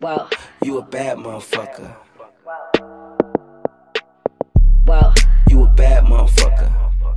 Whoa. You a bad motherfucker. Whoa. You a bad motherfucker.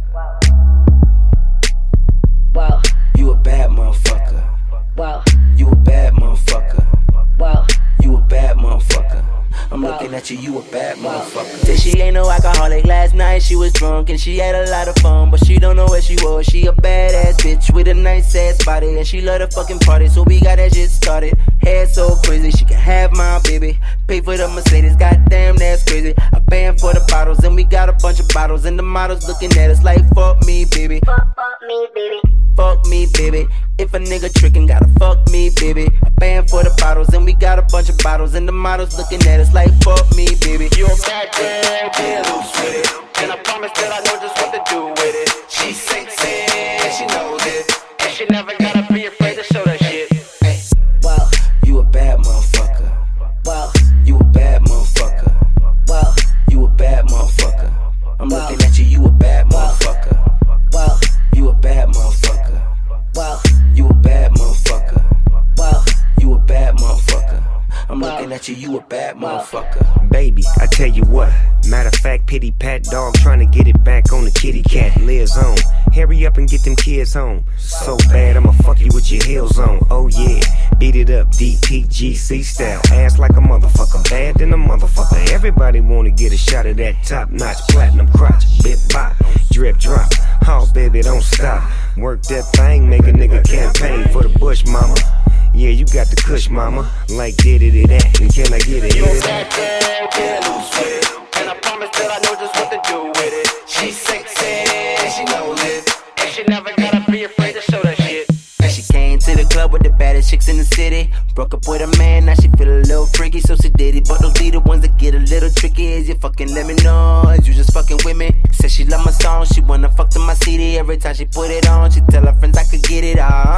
Whoa. You a bad motherfucker. Whoa. You a bad motherfucker. Whoa. You a bad motherfucker. I'm looking at you, you a bad motherfucker. Said she ain't no alcoholic, last night she was drunk and she had a lot of fun, but she don't know where she was. She a badass bitch with a nice ass body and she love the fucking party, so we got that shit started. Head so crazy, she can have my baby. Pay for the Mercedes, goddamn that's crazy. I paying for the bottles and we got a bunch of bottles and the models looking at us like fuck me baby. Fuck me, baby. Fuck me, baby. If a nigga trickin', gotta fuck me, baby. I'm paying for the bottles, and we got a bunch of bottles, and the models looking at us like fuck me, baby. You a bad girl, get loose with it. And I promise that I know just what to do with it. She's sexy, and she knows it. And she never gotta be afraid to show that shit. Hey, Whoa. you a bad motherfucker. Whoa. You a bad motherfucker. Whoa. You a bad motherfucker. I'm Wow. looking at you, you a bad motherfucker. Whoa. You a bad motherfucker. Whoa. You a bad motherfucker. Whoa. You a bad motherfucker. I'm Wow. looking at you, you a bad Wow. motherfucker. Baby, I tell you what. Matter of fact, pity pat dog trying to get it back on the kitty cat. Liz on. Hurry up and get them kids home. So bad, I'ma fuck you with your heels on. Oh yeah, beat it up, DPGC style. Ass like a motherfucker, bad than a motherfucker. Everybody wanna get a shot of that top notch platinum crotch. Bit bop, drip drop. Oh baby, don't stop. Work that thing, make a nigga campaign for the bush, mama. Yeah, you got the kush, mama. Like did it that, and can I get it? You a bad girl, get loose with it. And I promise that I know just what to do with it. She's sexy, and she knows it. And she never gotta be afraid to show that shit. She came to the club with the baddest chicks in the city. Broke up with a man, now she feel a little freaky, so she did it. But those be the ones that get a little tricky. Is you fucking let me know? Is you just fucking with me? Said she love my song, she wanna fuck to my CD. Every time she put it on, she tell her friends I could get it.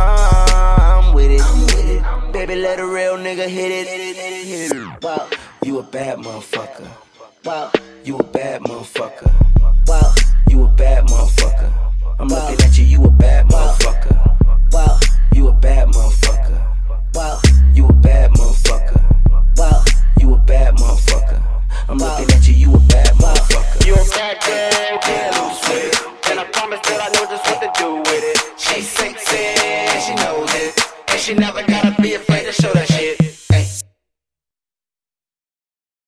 I'm with it. Baby, let a real nigga hit it. Whoa. You a bad motherfucker. Whoa.